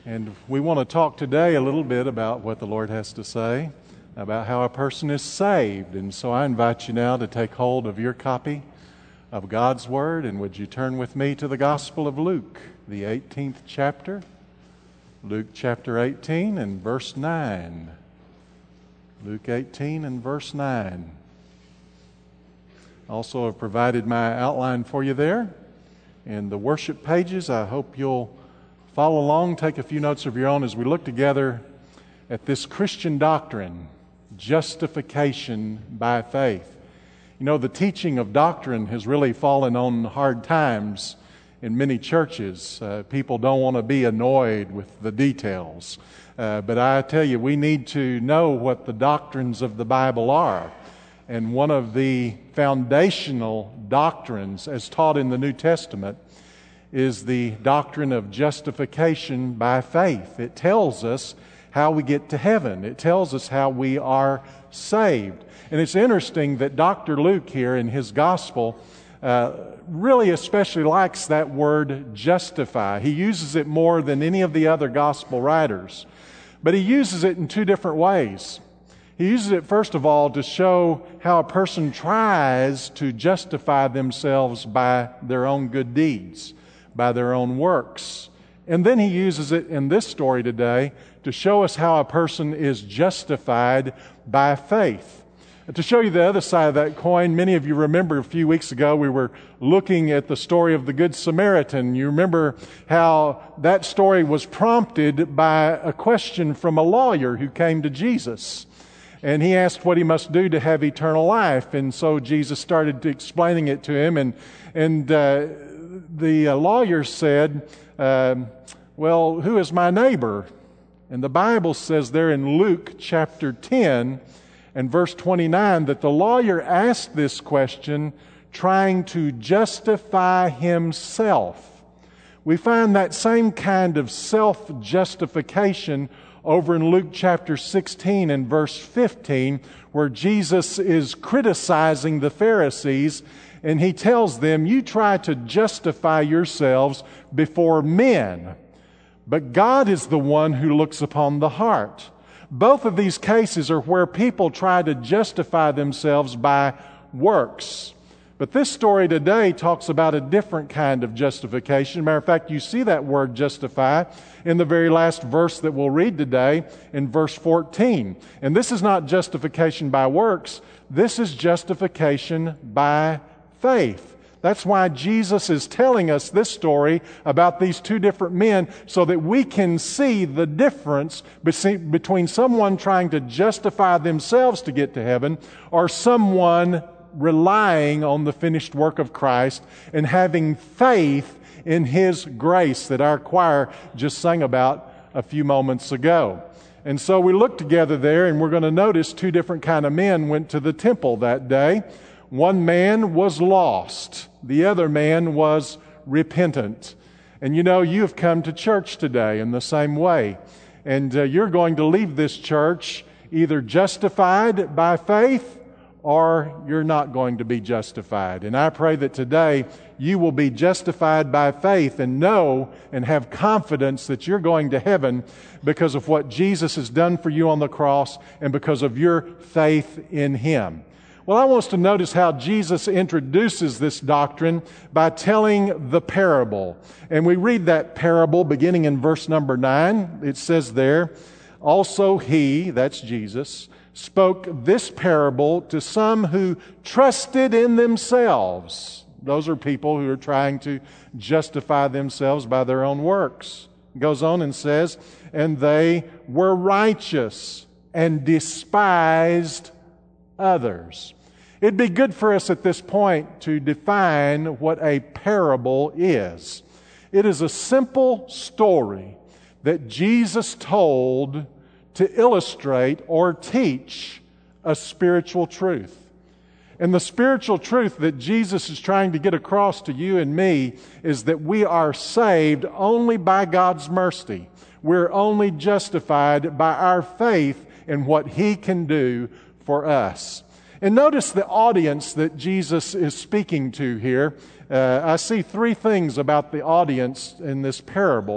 And we want to talk today a little bit about what the Lord has to say about how a person is saved. And so I invite you now to take hold of your copy of God's Word, and would you turn with me to the Gospel of Luke, the 18th chapter. Luke chapter 18 and verse 9. Luke 18 and verse 9. Also, I've provided my outline for you there in the worship pages. I hope you'll follow along, take a few notes of your own as we look together at this Christian doctrine, justification by faith. You know, the teaching of doctrine has really fallen on hard times in many churches. People don't want to be annoyed with the details. But I tell you, we need to know what the doctrines of the Bible are. And one of the foundational doctrines as taught in the New Testament is the doctrine of justification by faith. It tells us how we get to heaven. It tells us how we are saved. And it's interesting that Dr. Luke here in his gospel really especially likes that word justify. He uses it more than any of the other gospel writers. But he uses it in two different ways. He uses it, first of all, to show how a person tries to justify themselves by their own good deeds, by their own works. And then he uses it in this story today to show us how a person is justified by faith. To show you the other side of that coin, many of you remember a few weeks ago we were looking at the story of the Good Samaritan. You remember how that story was prompted by a question from a lawyer who came to Jesus. And he asked what he must do to have eternal life. And so Jesus started explaining it to him. And the lawyer said, well, who is my neighbor? And the Bible says there in Luke chapter 10 and verse 29 that the lawyer asked this question trying to justify himself. We find that same kind of self-justification over in Luke chapter 16 and verse 15, where Jesus is criticizing the Pharisees, and he tells them, you try to justify yourselves before men, but God is the one who looks upon the heart. Both of these cases are where people try to justify themselves by works. But this story today talks about a different kind of justification. Matter of fact, you see that word justify in the very last verse that we'll read today in verse 14. And this is not justification by works. This is justification by faith. That's why Jesus is telling us this story about these two different men so that we can see the difference between someone trying to justify themselves to get to heaven or someone relying on the finished work of Christ and having faith in His grace that our choir just sang about a few moments ago. And so we look together there, and we're going to notice two different kind of men went to the temple that day. One man was lost. The other man was repentant. And you know, you have come to church today in the same way. And you're going to leave this church either justified by faith or you're not going to be justified. And I pray that today you will be justified by faith and know and have confidence that you're going to heaven because of what Jesus has done for you on the cross and because of your faith in Him. Well, I want us to notice how Jesus introduces this doctrine by telling the parable. And we read that parable beginning in verse number 9. It says there, also He, that's Jesus, spoke this parable to some who trusted in themselves. Those are people who are trying to justify themselves by their own works. It goes on and says, and they were righteous and despised others. It'd be good for us at this point to define what a parable is. It is a simple story that Jesus told to illustrate or teach a spiritual truth. And the spiritual truth that Jesus is trying to get across to you and me is that we are saved only by God's mercy. We're only justified by our faith in what He can do for us. And notice the audience that Jesus is speaking to here. I see three things about the audience in this parable.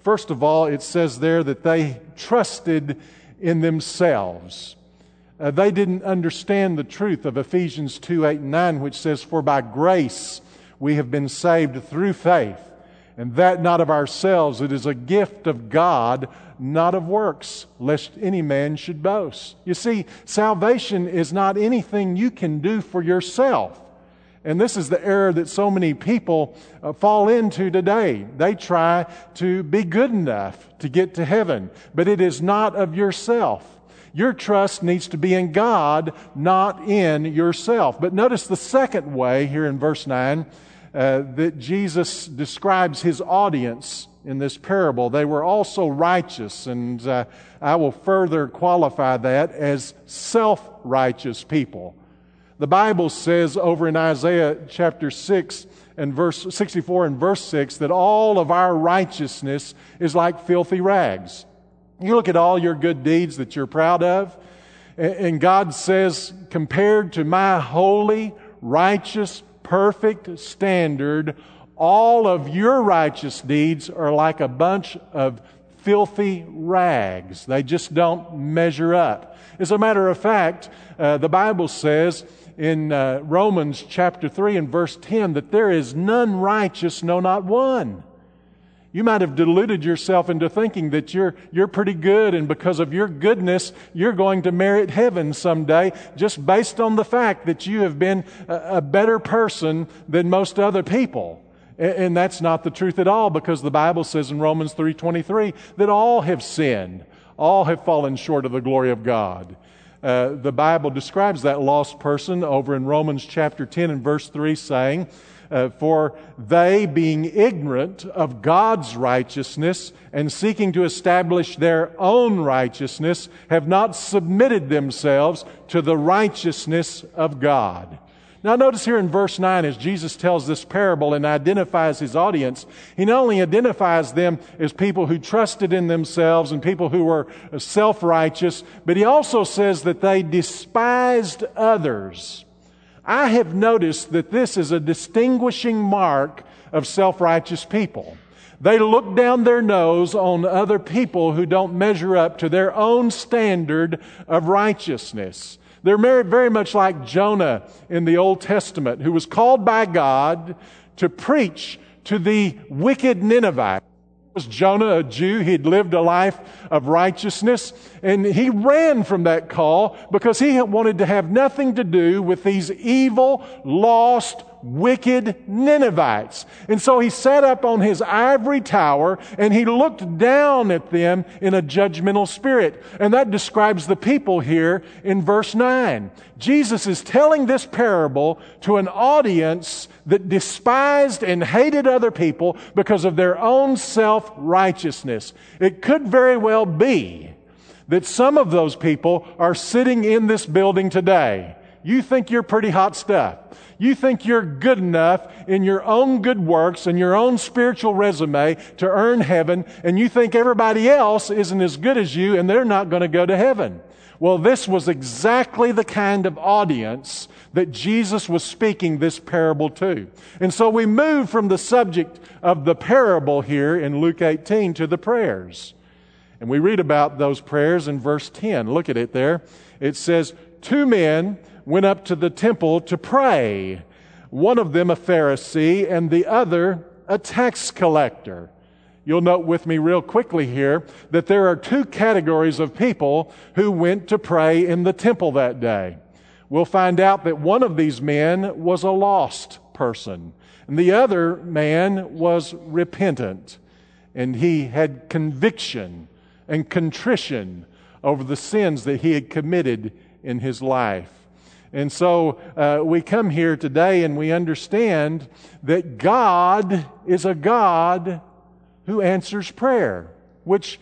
First of all, it says there that they trusted in themselves. They didn't understand the truth of Ephesians 2:8-9, which says, "For by grace we have been saved through faith, and that not of ourselves. It is a gift of God, not of works, lest any man should boast." You see, salvation is not anything you can do for yourself. And this is the error that so many people fall into today. They try to be good enough to get to heaven, but it is not of yourself. Your trust needs to be in God, not in yourself. But notice the second way here in verse 9 that Jesus describes His audience in this parable. They were also righteous, and I will further qualify that as self-righteous people. The Bible says over in Isaiah chapter 6 and verse 64 and verse 6 that all of our righteousness is like filthy rags. You look at all your good deeds that you're proud of, and God says, compared to my holy, righteous, perfect standard, all of your righteous deeds are like a bunch of filthy rags. They just don't measure up. As a matter of fact, the Bible says in Romans chapter 3 and verse 10 that there is none righteous, no, not one. You might have deluded yourself into thinking that you're pretty good, and because of your goodness, you're going to merit heaven someday, just based on the fact that you have been a better person than most other people. And that's not the truth at all, because the Bible says in Romans 3:23 that all have sinned, all have fallen short of the glory of God. The Bible describes that lost person over in Romans chapter 10 and verse 3 saying, "For they, being ignorant of God's righteousness and seeking to establish their own righteousness, have not submitted themselves to the righteousness of God." Now notice here in verse 9, as Jesus tells this parable and identifies His audience, He not only identifies them as people who trusted in themselves and people who were self-righteous, but He also says that they despised others. I have noticed that this is a distinguishing mark of self-righteous people. They look down their nose on other people who don't measure up to their own standard of righteousness. They're very much like Jonah in the Old Testament, who was called by God to preach to the wicked Ninevites. Was Jonah a Jew? He'd lived a life of righteousness, and he ran from that call because he wanted to have nothing to do with these evil, lost, wicked Ninevites. And so he sat up on his ivory tower and he looked down at them in a judgmental spirit. And that describes the people here in verse 9. Jesus is telling this parable to an audience that despised and hated other people because of their own self-righteousness. It could very well be that some of those people are sitting in this building today. You think you're pretty hot stuff. You think you're good enough in your own good works and your own spiritual resume to earn heaven, and you think everybody else isn't as good as you and they're not going to go to heaven. Well, this was exactly the kind of audience that Jesus was speaking this parable to. And so we move from the subject of the parable here in Luke 18 to the prayers. And we read about those prayers in verse 10. Look at it there. It says, 2 men went up to the temple to pray, one of them a Pharisee and the other a tax collector. You'll note with me real quickly here that there are 2 categories of people who went to pray in the temple that day. We'll find out that one of these men was a lost person, and the other man was repentant, and he had conviction and contrition over the sins that he had committed in his life. And so we come here today and we understand that God is a God who answers prayer, which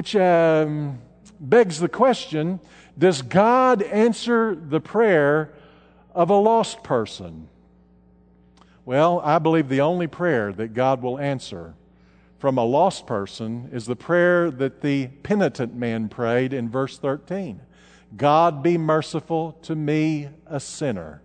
begs the question, does God answer the prayer of a lost person? Well, I believe the only prayer that God will answer from a lost person is the prayer that the penitent man prayed in verse 13. God be merciful to me, a sinner.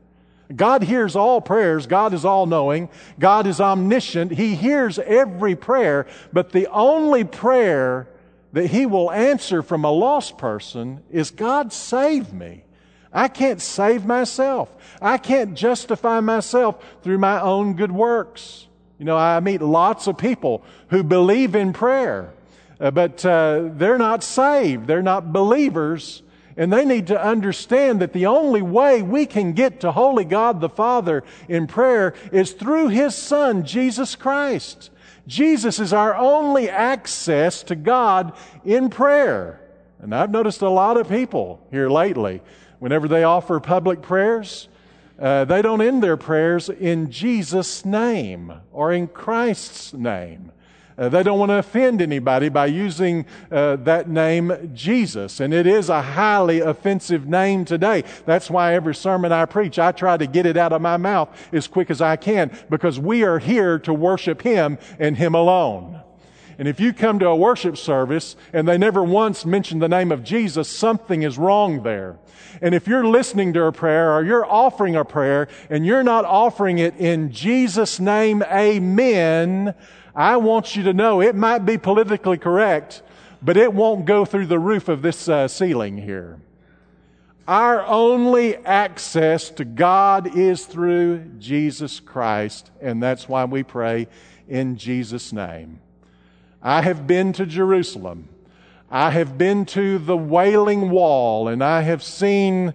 God hears all prayers. God is all-knowing. God is omniscient. He hears every prayer, but the only prayer that He will answer from a lost person is, God, save me. I can't save myself. I can't justify myself through my own good works. I meet lots of people who believe in prayer, but they're not saved. They're not believers. And they need to understand that the only way we can get to Holy God the Father in prayer is through His Son, Jesus Christ. Jesus is our only access to God in prayer. And I've noticed a lot of people here lately, whenever they offer public prayers, they don't end their prayers in Jesus' name or in Christ's name. They don't want to offend anybody by using that name Jesus. And it is a highly offensive name today. That's why every sermon I preach, I try to get it out of my mouth as quick as I can, because we are here to worship Him and Him alone. And if you come to a worship service and they never once mention the name of Jesus, something is wrong there. And if you're listening to a prayer or you're offering a prayer and you're not offering it in Jesus' name, amen, I want you to know it might be politically correct, but it won't go through the roof of this ceiling here. Our only access to God is through Jesus Christ, and that's why we pray in Jesus' name. I have been to Jerusalem. I have been to the Wailing Wall, and I have seen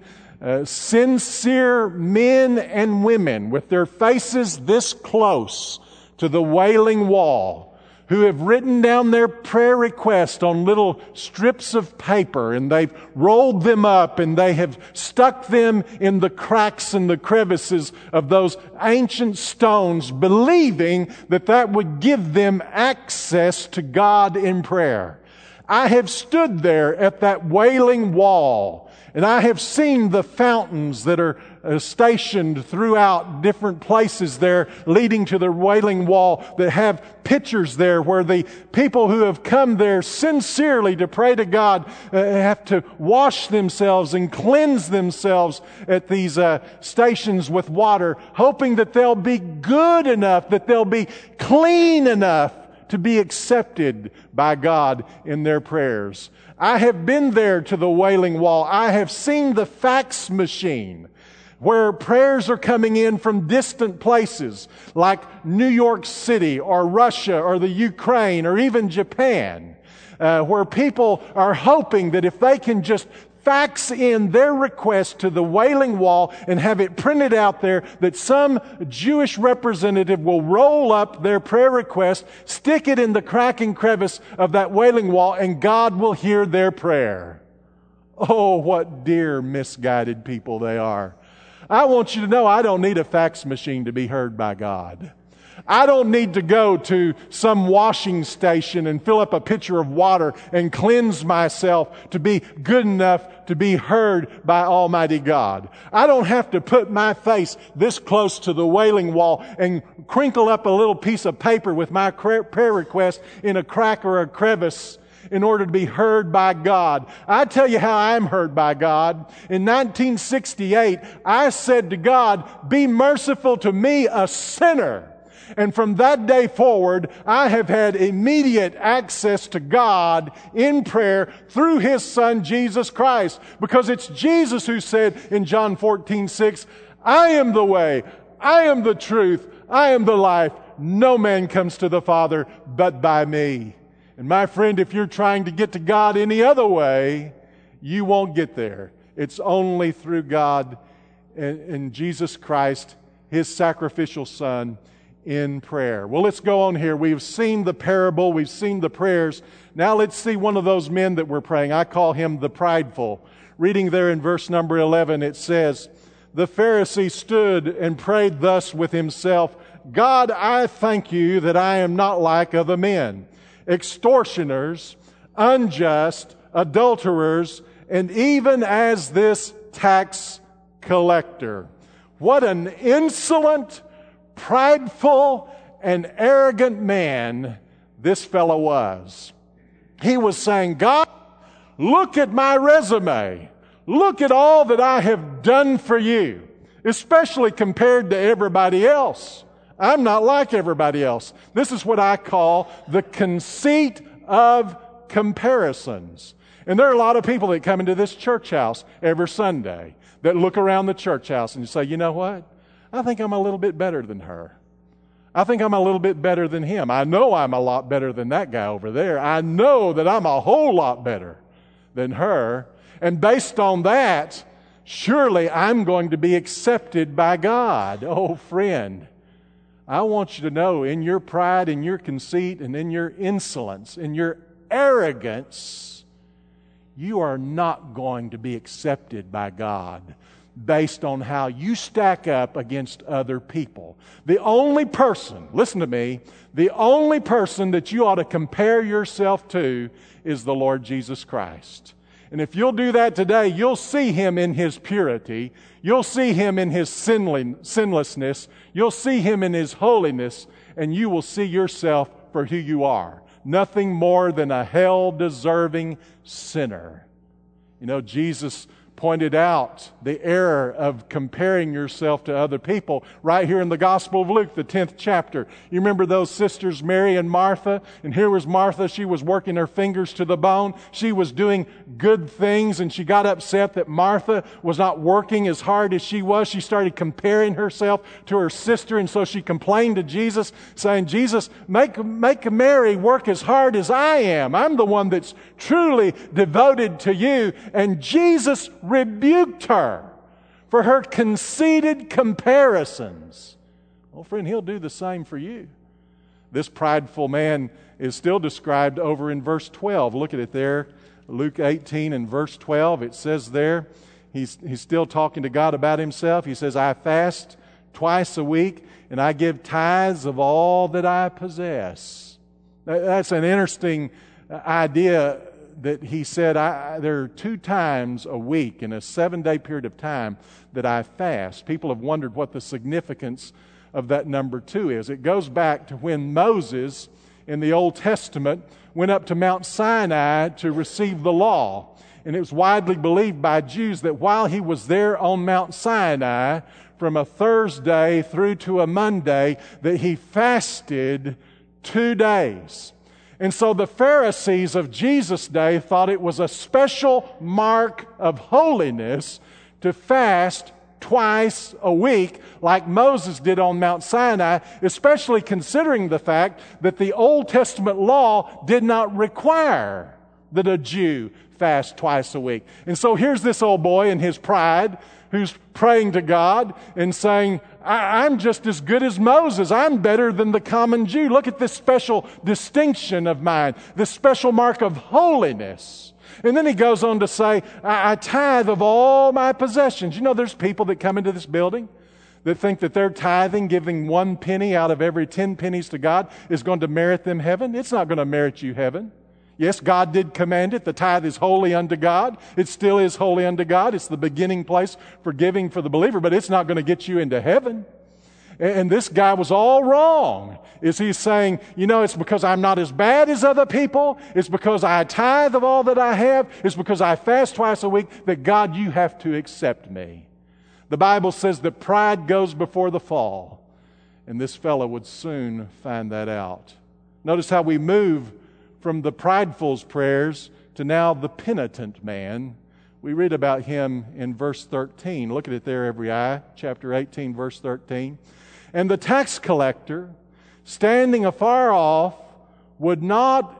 sincere men and women with their faces this close to the Wailing Wall, who have written down their prayer request on little strips of paper, and they've rolled them up and they have stuck them in the cracks and the crevices of those ancient stones, believing that that would give them access to God in prayer. I have stood there at that Wailing Wall, and I have seen the fountains that are stationed throughout different places there leading to the Wailing Wall that have pictures there where the people who have come there sincerely to pray to God have to wash themselves and cleanse themselves at these stations with water, hoping that they'll be good enough, that they'll be clean enough to be accepted by God in their prayers. I have been there to the Wailing Wall. I have seen the fax machine where prayers are coming in from distant places like New York City or Russia or the Ukraine or even Japan, where people are hoping that if they can just fax in their request to the Wailing Wall and have it printed out there, that some Jewish representative will roll up their prayer request, stick it in the crack and crevice of that Wailing Wall, and God will hear their prayer. Oh, what dear misguided people they are. I want you to know I don't need a fax machine to be heard by God. I don't need to go to some washing station and fill up a pitcher of water and cleanse myself to be good enough to be heard by Almighty God. I don't have to put my face this close to the Wailing Wall and crinkle up a little piece of paper with my prayer request in a crack or a crevice in order to be heard by God. I tell you how I'm heard by God. In 1968, I said to God, "Be merciful to me, a sinner." And from that day forward, I have had immediate access to God in prayer through His Son, Jesus Christ. Because it's Jesus who said in John 14:6, "I am the way, I am the truth, I am the life. No man comes to the Father but by me." And my friend, if you're trying to get to God any other way, you won't get there. It's only through God and Jesus Christ, His sacrificial Son, in prayer. Well, let's go on here. We've seen the parable. We've seen the prayers. Now let's see one of those men that we're praying. I call him the prideful. Reading there in verse number 11, it says, "The Pharisee stood and prayed thus with himself, God, I thank you that I am not like other men, extortioners, unjust, adulterers, and even as this tax collector." What an insolent, prideful, and arrogant man this fellow was. He was saying, God, look at my resume. Look at all that I have done for you. especially compared to everybody else. I'm not like everybody else. This is what I call the conceit of comparisons. And there are a lot of people that come into this church house every Sunday that look around the church house and say, you know what? I think I'm a little bit better than her. I think I'm a little bit better than him. I know I'm a lot better than that guy over there. I know that I'm a whole lot better than her. And based on that, surely I'm going to be accepted by God. Oh, friend, I want you to know, in your pride, in your conceit, and in your insolence, in your arrogance, you are not going to be accepted by God based on how you stack up against other people. The only person, listen to me, the only person that you ought to compare yourself to is the Lord Jesus Christ. And if you'll do that today, you'll see Him in His purity. You'll see Him in His sinlessness. You'll see Him in His holiness. And you will see yourself for who you are. Nothing more than a hell-deserving sinner. You know, Jesus pointed out the error of comparing yourself to other people right here in the Gospel of Luke, the 10th chapter. You remember those sisters, Mary and Martha? And here was Martha. She was working her fingers to the bone. She was doing good things, and she got upset that Martha was not working as hard as she was. She started comparing herself to her sister, and so she complained to Jesus, saying, Jesus, make Mary work as hard as I am. I'm the one that's truly devoted to you. And Jesus rebuked her for her conceited comparisons. Well, friend, He'll do the same for you. This prideful man is still described over in verse 12. Look at it there. Luke 18 and verse 12. It says there, he's still talking to God about himself. He says, I fast twice a week and I give tithes of all that I possess. That's an interesting idea that he said, there are 2 times a week in a 7-day period of time that I fast. People have wondered what the significance of that number 2 is. It goes back to when Moses in the Old Testament went up to Mount Sinai to receive the law. And it was widely believed by Jews that while he was there on Mount Sinai, from a Thursday through to a Monday, that he fasted 2 days. And so the Pharisees of Jesus' day thought it was a special mark of holiness to fast twice a week like Moses did on Mount Sinai, especially considering the fact that the Old Testament law did not require that a Jew fast twice a week. And so here's this old boy in his pride who's praying to God and saying, I'm just as good as Moses. I'm better than the common Jew. Look at this special distinction of mine, this special mark of holiness. And then he goes on to say, I tithe of all my possessions. You know, there's people that come into this building that think that their tithing, giving 1 penny out of every 10 pennies to God, is going to merit them heaven. It's not going to merit you heaven. Yes, God did command it. The tithe is holy unto God. It still is holy unto God. It's the beginning place for giving for the believer, but it's not going to get you into heaven. And this guy was all wrong. Is he saying, you know, it's because I'm not as bad as other people. It's because I tithe of all that I have. It's because I fast twice a week that God, you have to accept me. The Bible says that pride goes before the fall. And this fellow would soon find that out. Notice how we move from the prideful's prayers to now the penitent man. We read about him in verse 13. Look at it there, every eye. Chapter 18, verse 13. And the tax collector, standing afar off, would not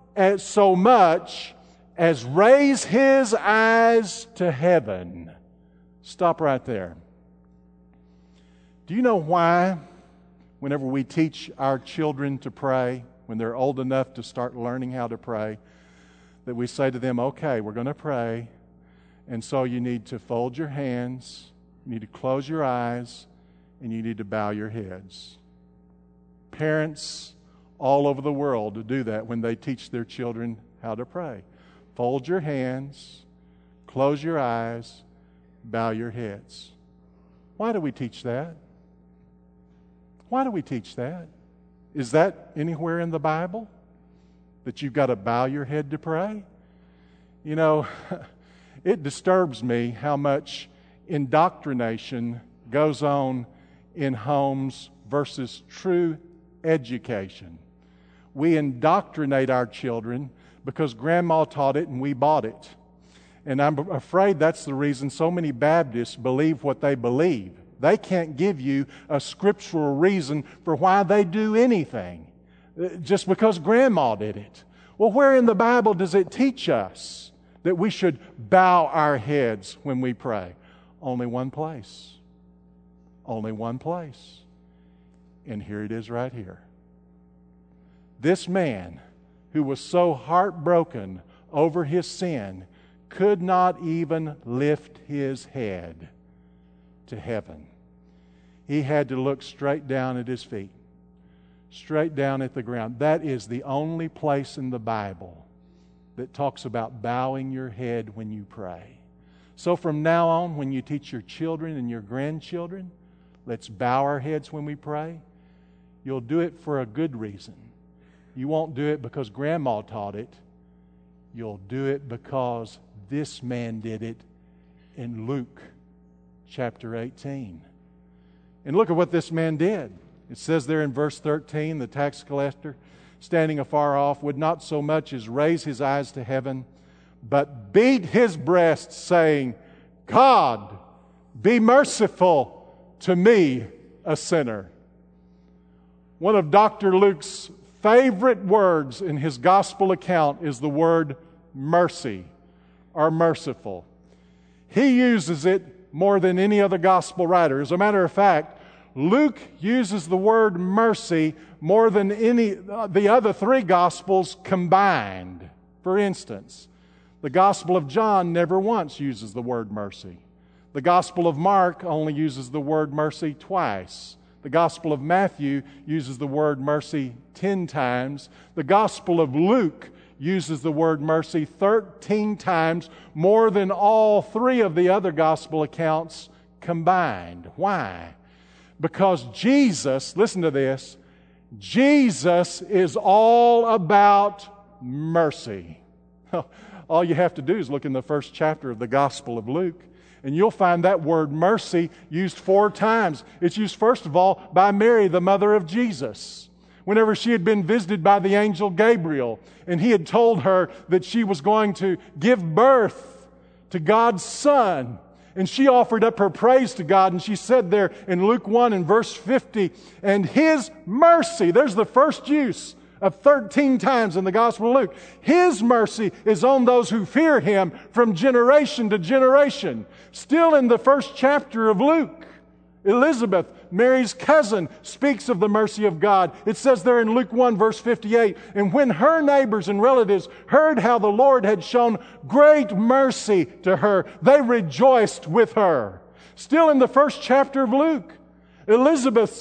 so much as raise his eyes to heaven. Stop right there. Do you know why, whenever we teach our children to pray, when they're old enough to start learning how to pray, that we say to them, okay, we're going to pray, and so you need to fold your hands, you need to close your eyes, and you need to bow your heads. Parents all over the world do that when they teach their children how to pray. Fold your hands, close your eyes, bow your heads. Why do we teach that? Why do we teach that? Is that anywhere in the Bible? That you've got to bow your head to pray? You know, it disturbs me how much indoctrination goes on in homes versus true education. We indoctrinate our children because Grandma taught it and we bought it. And I'm afraid that's the reason so many Baptists believe what they believe. They can't give you a scriptural reason for why they do anything, just because Grandma did it. Well, where in the Bible does it teach us that we should bow our heads when we pray? Only one place. Only one place. And here it is right here. This man who was so heartbroken over his sin could not even lift his head to heaven. He had to look straight down at his feet, straight down at the ground. That is the only place in the Bible that talks about bowing your head when you pray. So from now on, when you teach your children and your grandchildren, let's bow our heads when we pray. You'll do it for a good reason. You won't do it because Grandma taught it. You'll do it because this man did it in Luke chapter 18. And look at what this man did. It says there in verse 13, the tax collector, standing afar off, would not so much as raise his eyes to heaven, but beat his breast, saying, God, be merciful to me, a sinner. One of Dr. Luke's favorite words in his gospel account is the word mercy or merciful. He uses it more than any other gospel writer. As a matter of fact, Luke uses the word mercy more than any the other three gospels combined. For instance, the Gospel of John never once uses the word mercy. The Gospel of Mark only uses the word mercy twice. The Gospel of Matthew uses the word mercy 10 times. The Gospel of Luke uses the word mercy 13 times, more than all three of the other gospel accounts combined. Why? Because Jesus, listen to this, Jesus is all about mercy. All you have to do is look in the first chapter of the Gospel of Luke, and you'll find that word mercy used 4 times. It's used, first of all, by Mary, the mother of Jesus, whenever she had been visited by the angel Gabriel, and he had told her that she was going to give birth to God's Son. And she offered up her praise to God, and she said there in Luke 1 and verse 50, and His mercy, there's the first use of 13 times in the Gospel of Luke. His mercy is on those who fear Him from generation to generation. Still in the first chapter of Luke, Elizabeth, Mary's cousin, speaks of the mercy of God. It says there in Luke 1 verse 58, and when her neighbors and relatives heard how the Lord had shown great mercy to her, they rejoiced with her. Still in the first chapter of Luke, Elizabeth's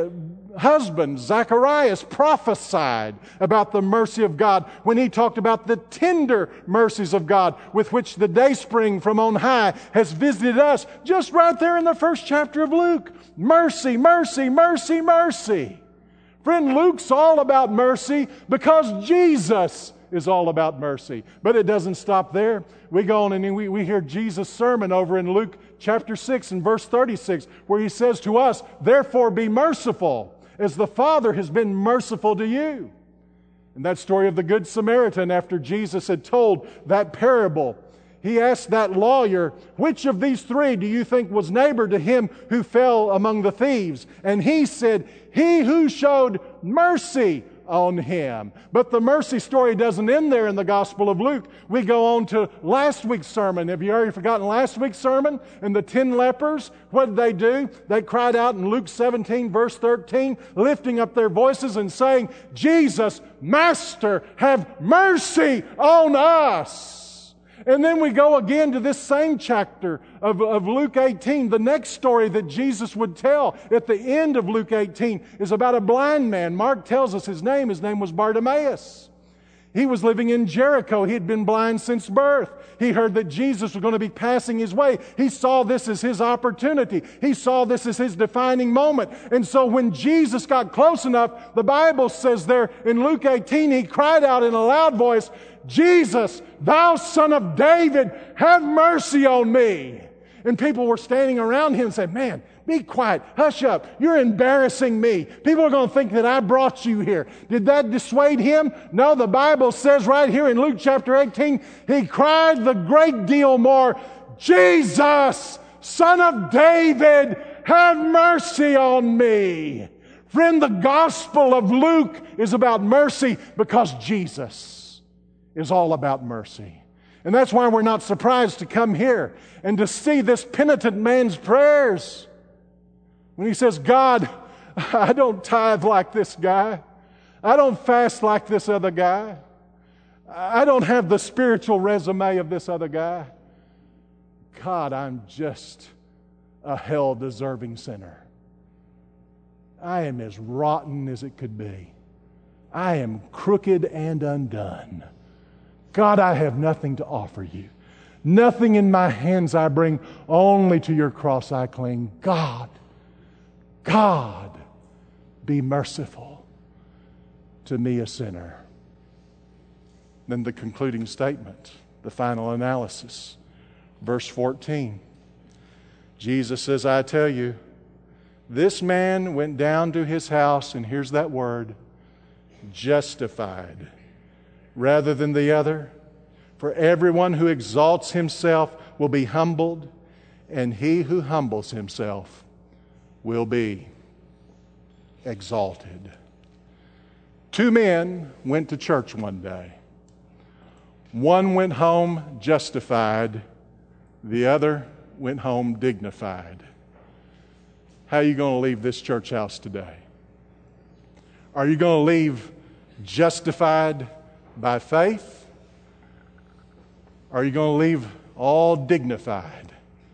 husband, Zacharias, prophesied about the mercy of God when he talked about the tender mercies of God with which the dayspring from on high has visited us. Just right there in the first chapter of Luke. Mercy, mercy, mercy, mercy. Friend, Luke's all about mercy because Jesus is all about mercy. But it doesn't stop there. We go on and we hear Jesus' sermon over in Luke chapter 6 and verse 36, where He says to us, therefore be merciful, as the Father has been merciful to you. And that story of the Good Samaritan, after Jesus had told that parable, He asked that lawyer, which of these 3 do you think was neighbor to him who fell among the thieves? And he said, he who showed mercy on him. But the mercy story doesn't end there in the Gospel of Luke. We go on to last week's sermon. Have you already forgotten last week's sermon? And the 10 lepers, what did they do? They cried out in Luke 17 verse 13, lifting up their voices and saying, Jesus, Master, have mercy on us. And then we go again to this same chapter of Luke 18. The next story that Jesus would tell at the end of Luke 18 is about a blind man. Mark tells us his name. His name was Bartimaeus. He was living in Jericho. He had been blind since birth. He heard that Jesus was going to be passing his way. He saw this as his opportunity. He saw this as his defining moment. And so when Jesus got close enough, the Bible says there in Luke 18, he cried out in a loud voice, Jesus, thou Son of David, have mercy on me. And people were standing around him and said, man, be quiet, hush up, you're embarrassing me. People are going to think that I brought you here. Did that dissuade him? No, the Bible says right here in Luke chapter 18, he cried the great deal more, Jesus, Son of David, have mercy on me. Friend, the Gospel of Luke is about mercy because Jesus is all about mercy. And that's why we're not surprised to come here and to see this penitent man's prayers. When he says, God, I don't tithe like this guy. I don't fast like this other guy. I don't have the spiritual resume of this other guy. God, I'm just a hell-deserving sinner. I am as rotten as it could be. I am crooked and undone. God, I have nothing to offer you. Nothing in my hands I bring, only to your cross I cling. God, be merciful to me, a sinner. Then the concluding statement, the final analysis. Verse 14. Jesus says, I tell you, this man went down to his house, and here's that word, justified, rather than the other. For everyone who exalts himself will be humbled, and he who humbles himself will be exalted. Two men went to church one day. One went home justified, the other went home dignified. How are you going to leave this church house today? Are you going to leave justified by faith? Or are you going to leave all dignified?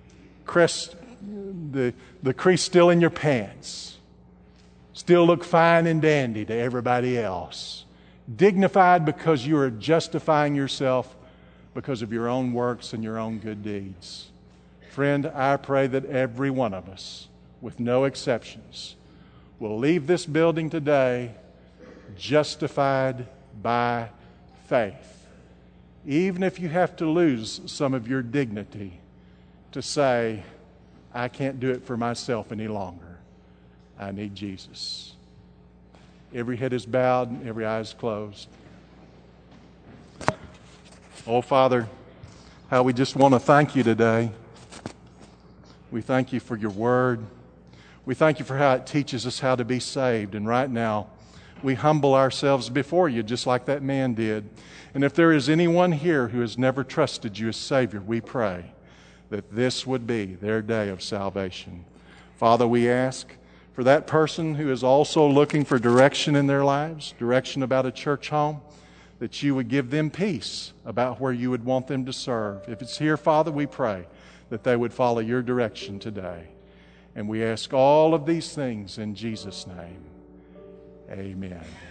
The crease still in your pants. Still look fine and dandy to everybody else. Dignified because you are justifying yourself because of your own works and your own good deeds. Friend, I pray that every one of us, with no exceptions, will leave this building today justified by faith. Even if you have to lose some of your dignity to say, I can't do it for myself any longer. I need Jesus. Every head is bowed and every eye is closed. Oh, Father, how we just want to thank you today. We thank you for your word. We thank you for how it teaches us how to be saved. And right now, we humble ourselves before you just like that man did. And if there is anyone here who has never trusted you as Savior, we pray that this would be their day of salvation. Father, we ask for that person who is also looking for direction in their lives, direction about a church home, that you would give them peace about where you would want them to serve. If it's here, Father, we pray that they would follow your direction today. And we ask all of these things in Jesus' name. Amen.